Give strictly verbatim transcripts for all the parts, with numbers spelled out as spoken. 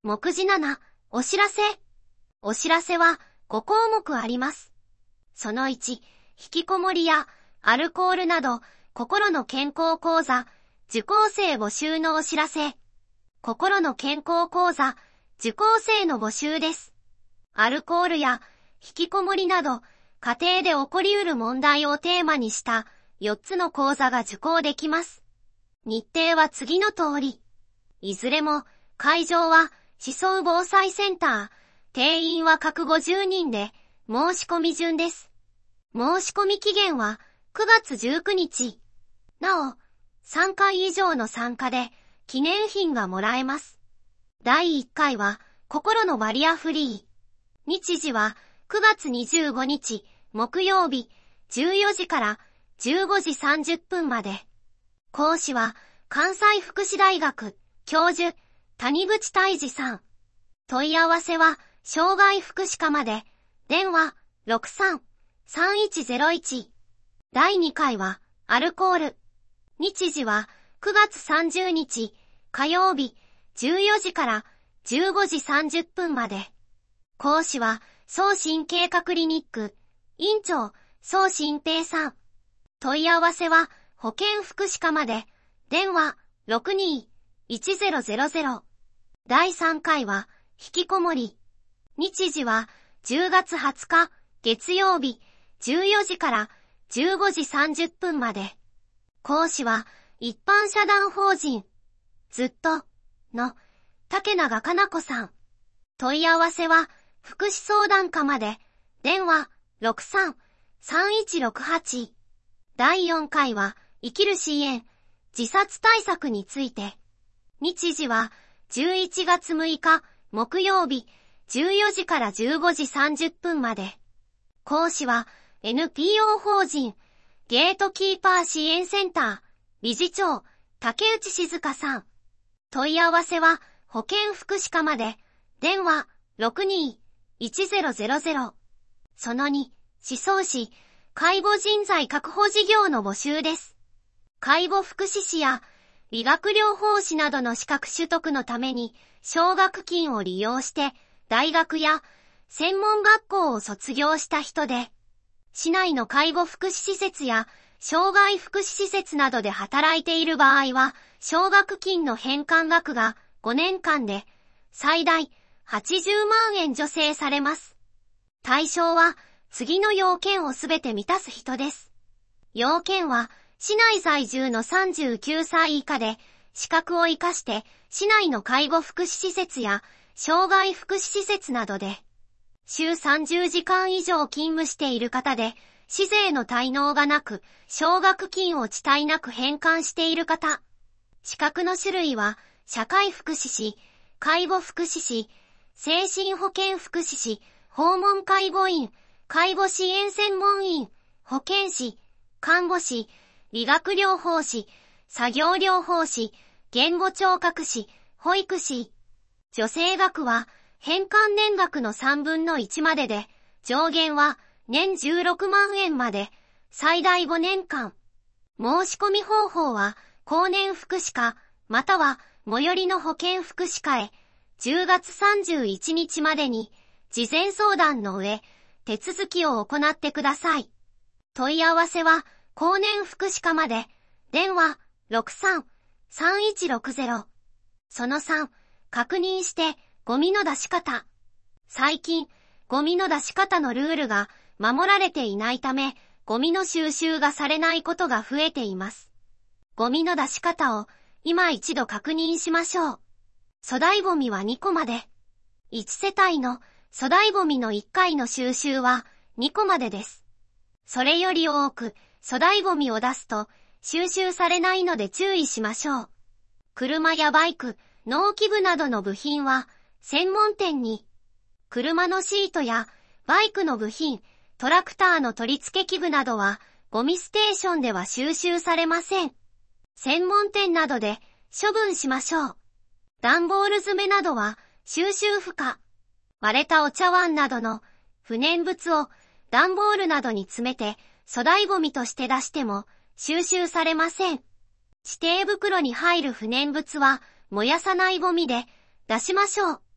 目次なな、お知らせ。お知らせはごこうもくあります。そのいち、引きこもりやアルコールなど心の健康講座、受講生募集のお知らせ。心の健康講座、受講生の募集です。アルコールや引きこもりなど家庭で起こりうる問題をテーマにしたよっつの講座が受講できます。日程は次の通り。いずれも会場は思想防災センター、定員は各ごじゅうにんで申し込み順です。申し込み期限はくがつじゅうくにち。なお、さんかい以上の参加で記念品がもらえます。だいいっかいは心のバリアフリー。日時はくがつにじゅうごにち木曜日じゅうよじからじゅうごじさんじゅっぷんまで。講師は関西福祉大学教授谷口泰治さん。問い合わせは障害福祉課まで。電話 ろくさん さんいちゼロいち。だいにかいはアルコール。日時はくがつさんじゅうにち火曜日じゅうよじからじゅうごじさんじゅっぷんまで。講師は総神経科クリニック院長総新平さん。問い合わせは保健福祉課まで。電話 ろくにーいちゼロゼロゼロ。だいさんかいは引きこもり。日時はじゅうがつはつか月曜日じゅうよじからじゅうごじさんじゅっぷんまで。講師は一般社団法人ずっとの竹永かな子さん。問い合わせは福祉相談課まで。電話 ろくさん さんいちろくはち。だいよんかいは生きる支援自殺対策について。日時はじゅういちがつむいか木曜日じゅうよじからじゅうごじさんじゅっぷんまで。講師は エヌピーオー 法人ゲートキーパー支援センター理事長竹内静香さん。問い合わせは保健福祉課まで。電話 ろくにーいちゼロゼロゼロ。そのに、思想士介護人材確保事業の募集です。介護福祉士や理学療法士などの資格取得のために奨学金を利用して大学や専門学校を卒業した人で、市内の介護福祉施設や障害福祉施設などで働いている場合は、奨学金の返還額がごねんかんで最大はちじゅうまんえん助成されます。対象は次の要件をすべて満たす人です。要件は市内在住のさんじゅうきゅうさい以下で、資格を活かして市内の介護福祉施設や障害福祉施設などで週さんじゅうじかん以上勤務している方で、市税の滞納がなく、奨学金を遅滞なく返還している方。資格の種類は社会福祉士、介護福祉士、精神保健福祉士、訪問介護員、介護支援専門員、保健師、看護師、理学療法士、作業療法士、言語聴覚士、保育士。助成額は返還年額のさんぶんのいちまでで、上限は年じゅうろくまんえんまで、最大ごねんかん。申し込み方法は、公年福祉課、または最寄りの保健福祉課へ、じゅうがつさんじゅういちにちまでに、事前相談の上、手続きを行ってください。問い合わせは、公年福祉課まで。電話 ろくさん さんいちろくゼロ。そのさん、確認してゴミの出し方。最近、ゴミの出し方のルールが守られていないため、ゴミの収集がされないことが増えています。ゴミの出し方を今一度確認しましょう。粗大ゴミはにこまで。いちせたいの粗大ゴミのいっかいの収集はにこまでです。それより多く粗大ゴミを出すと収集されないので注意しましょう。車やバイク、農機具などの部品は専門店に。車のシートやバイクの部品、トラクターの取り付け器具などはゴミステーションでは収集されません。専門店などで処分しましょう。段ボール詰めなどは収集不可。割れたお茶碗などの不燃物を段ボールなどに詰めて粗大ゴミとして出しても収集されません。指定袋に入る不燃物は燃やさないゴミで出しましょう。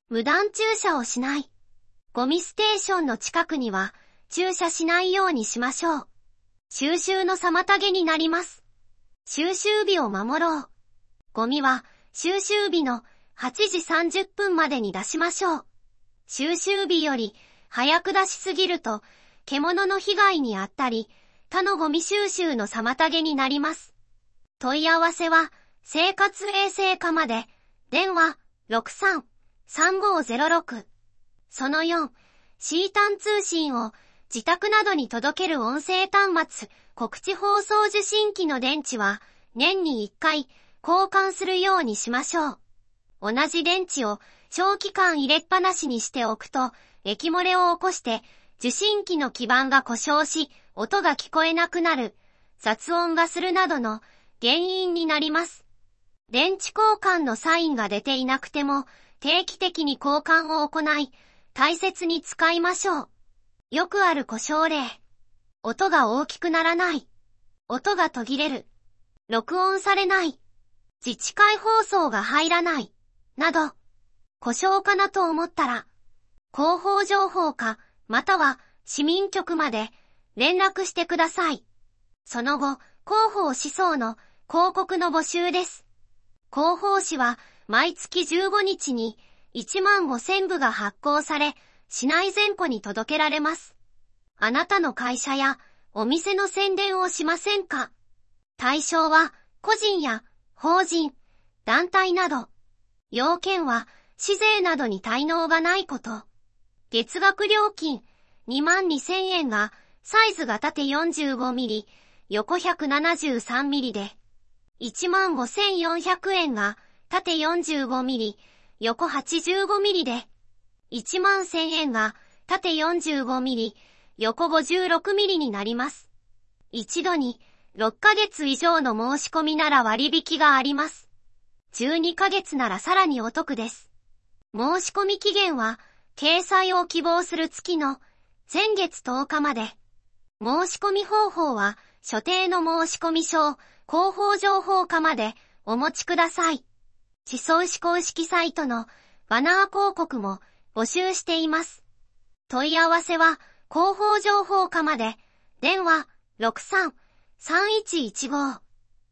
無断駐車をしない。ゴミステーションの近くには駐車しないようにしましょう。収集の妨げになります。収集日を守ろう。ゴミは収集日のはちじさんじゅっぷんまでに出しましょう。収集日より早く出しすぎると獣の被害に遭ったり、他のゴミ収集の妨げになります。問い合わせは生活衛生課まで。電話 ろくさん さんごーぜろろく。そのよん、シータン通信を自宅などに届ける音声端末、告知放送受信機の電池は年にいっかい交換するようにしましょう。同じ電池を長期間入れっぱなしにしておくと、液漏れを起こして受信機の基板が故障し、音が聞こえなくなる、雑音がするなどの原因になります。電池交換のサインが出ていなくても、定期的に交換を行い、大切に使いましょう。よくある故障例。音が大きくならない。音が途切れる。録音されない。自治会放送が入らない。など、故障かなと思ったら、広報情報課、または市民局まで連絡してください。その後、広報誌相の広告の募集です。広報誌は毎月じゅうごにちにいちまんごせんぶが発行され、市内全戸に届けられます。あなたの会社やお店の宣伝をしませんか？対象は個人や法人、団体など。要件は市税などに滞納がないこと。月額料金にまんにせんえんがサイズが縦よんじゅうごミリ、横ひゃくななじゅうさんミリで、いちまんごせんよんひゃくえんが縦よんじゅうごミリ、横はちじゅうごミリで、いちまんせんえんが縦よんじゅうごミリ、横ごじゅうろくミリになります。一度にろっかげつ以上の申し込みなら割引があります。じゅうにかげつならさらにお得です。申し込み期限は、掲載を希望する月の前月とおかまで。申し込み方法は、所定の申込書を広報情報課までお持ちください。地層市公式サイトのバナー広告も募集しています。問い合わせは広報情報課まで。電話 ろくさん さんいちいちご